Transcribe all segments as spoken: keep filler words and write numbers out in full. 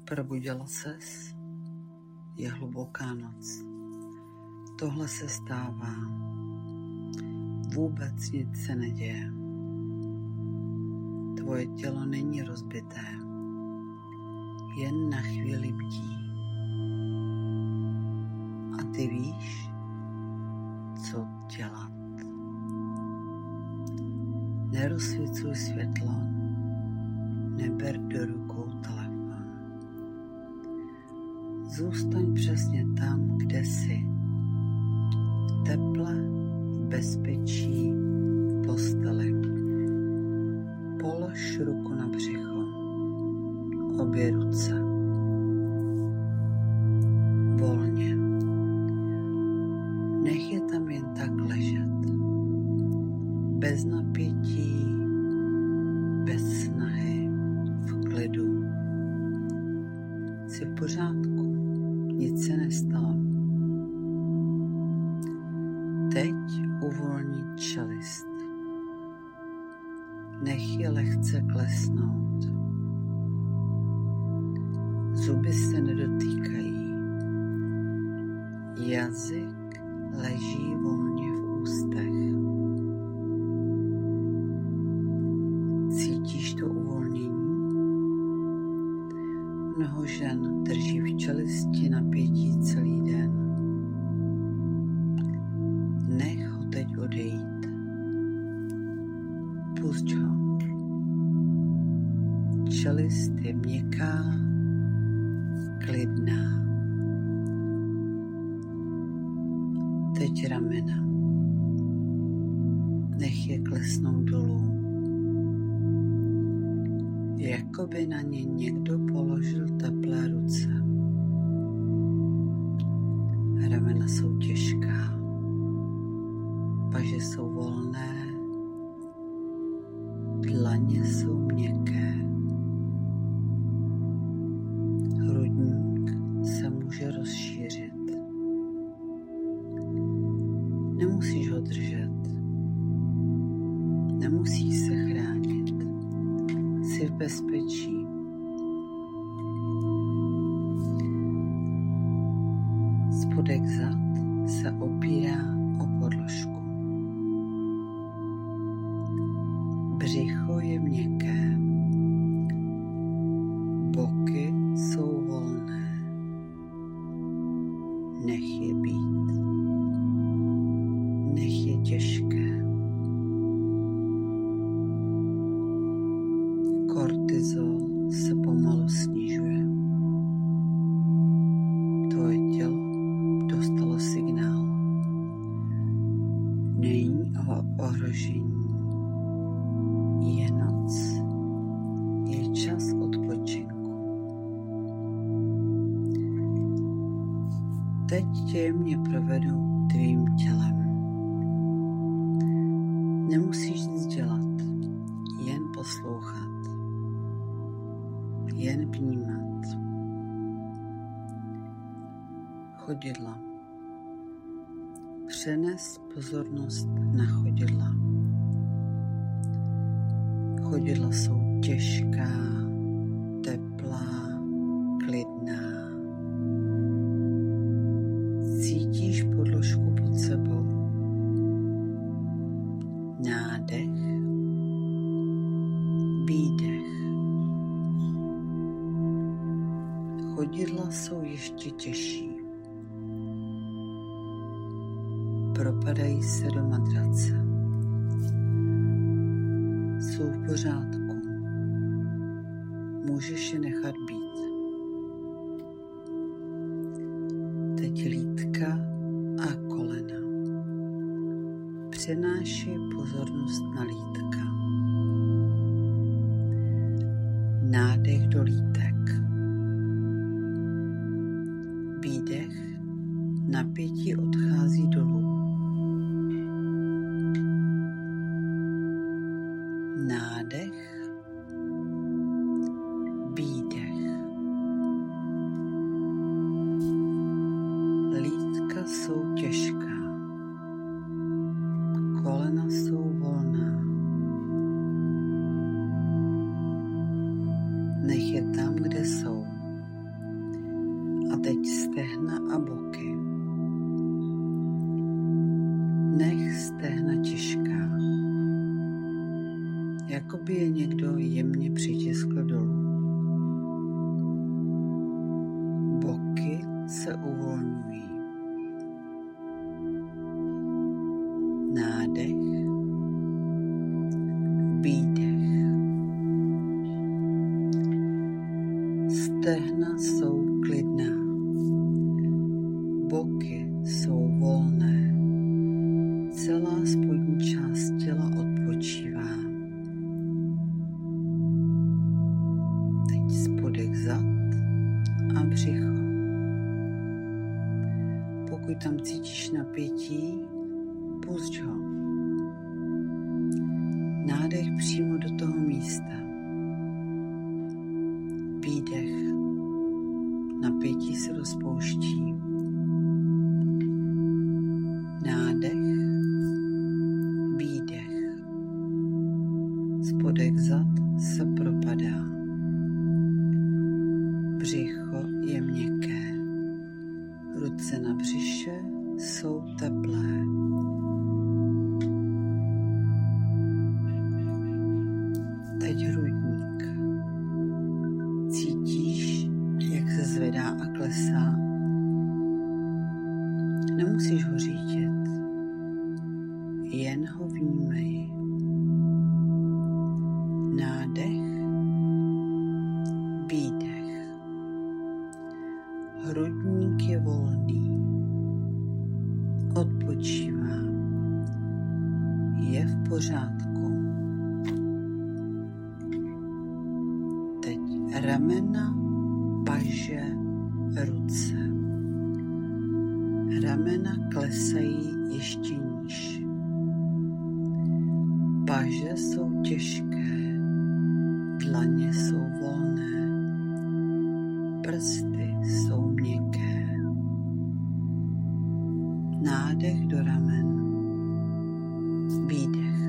Probudila ses, je hluboká noc. Tohle se stává. Vůbec nic se neděje. Tvoje tělo není rozbité. Jen na chvíli bdí. A ty víš, co dělat. Nerozsvícuj světlo, neber do rukou telefon. Zůstaň přesně tam, kde jsi. V teple, v bezpečí, v posteli. Polož ruku na břicho, obě ruce. Volně. Nech je tam jen tak ležet. Bez napětí, bez snahy, v klidu. Jsi v pořádku, nic se nestalo. Teď uvolni čelist. Nech je lehce klesnout. Zuby se nedotýkají. Jazyk leží volně v ústech. Cítíš to uvolnění? Mnoho žen drží v čelisti napětí celý den. Nech ho teď odejít. Pusť ho. Čelist je měkká, klidná. Teď ramena. Nech je klesnout dolů. Jako by na ně někdo položil teplé ruce. Ramena jsou těžká. Paže jsou volné. Dlaně jsou měkké. Hrudník se může rozšířit. Nemusíš ho držet. Nemusíš se chránit. Jsi v bezpečí. Spodek zad se opírá o podložku. Břicho je měkké. Boky jsou volné. Nech je být. Nech je těžké. Kortizol se pomalu snižuje. Tvoje tělo dostalo signál. Není ohrožení. Je noc. Je čas odpočinku. Teď tě jemně provedu tvým tělem. Nemusíš nic dělat, jen poslouchat. Jen vnímat. Chodidla. Přenes pozornost na chodidla. Chodidla jsou těžká, teplá, klidná. Cítíš podložku pod sebou. Nádech, výdech. Chodidla jsou ještě těžší. Propadají se do madrace. Jsou v pořádku. Můžeš je nechat být. Teď lítka a kolena. Přenáši pozornost na lítka. Nádech do lítek. Výdech, napětí odchází dolů. Nádech, výdech. Lítka jsou těžká. Kolena jsou volná. Nech je tam, kde jsou. Teď stehna a boky. Nech stehna těžká, jako by je někdo jemně přitiskl dolů. Boky se uvolňují. Nádech, výdech. Stehna jsou klidná. Boky jsou volné. Celá spodní část těla odpočívá. Teď spodek zad a břicho. Pokud tam cítíš napětí, pusť ho. Nádech přímo do toho místa. Výdech. Napětí se rozpouští. Nádech. Výdech. Spodek zad se propadá. Břicho je měkké. Ruce na břiše jsou teplé. Teď hrudník. Cítíš, jak se zvedá a klesá? Nemusíš ho řídit. Jen ho vnímej. Nádech, výdech. Hrudník je volný. Odpočívá. Je v pořádku. Teď ramena, paže, ruce. Ramena klesají ještě níž. Paže jsou těžké, dlaně jsou volné, prsty jsou měkké. Nádech do ramen, výdech.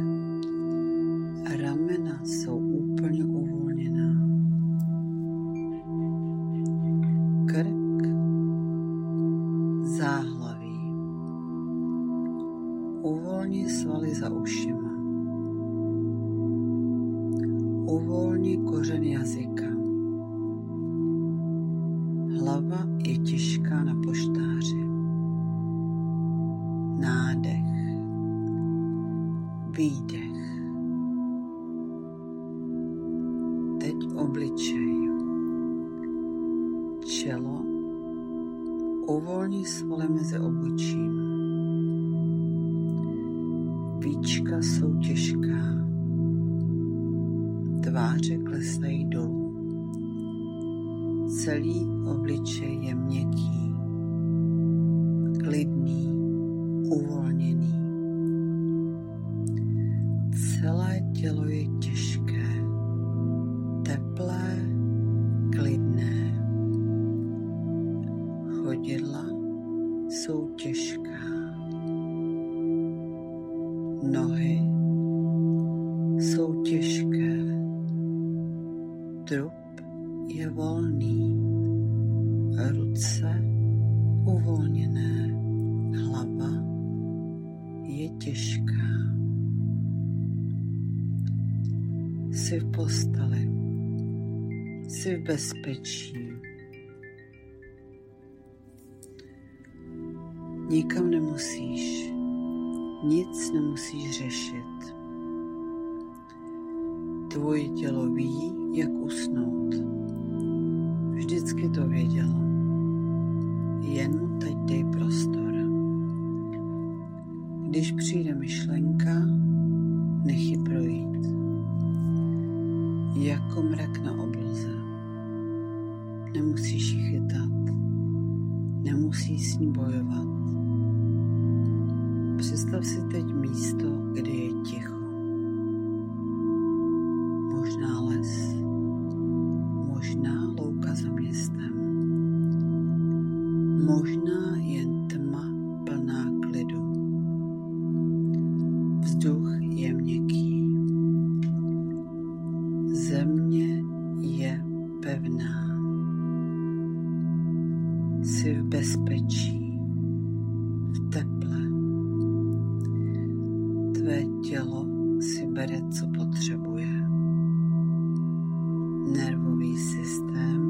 Ramena jsou úplně uvolněná. Krk, záhlaví. Uvolni svaly za ušima. Uvolni kořen jazyka. Hlava je těžká na poštáři. Nádech, výdech. Teď obličej. Čelo. Uvolni svaly mezi obočím. Víčka jsou těžká. Tváře klesají dolů. Celý obličej je měkký, klidný, uvolněný. Celé tělo je těžké, teplé, klidné. Chodidla jsou těžká. Nohy jsou těžké. Trup je volný. Ruce uvolněné. Hlava je těžká. Jsi v posteli. Jsi v bezpečí. Nikam nemusíš. Nic nemusíš řešit. Tvoje tělo ví, jak usnout. Vždycky to vědělo. Jen mu teď dej prostor. Když přijde myšlenka, nech ji projít. Jako mrak na obloze. Nemusíš ji chytat. Nemusíš s ní bojovat. Představ si teď místo, kde je ticho. Možná les, možná louka za městem, možná jen tma plná klidu. Vzduch je měkký, země je pevná. jsi v bezpečí, v teple. Tvé tělo si bere, co potřebuje. Nervový systém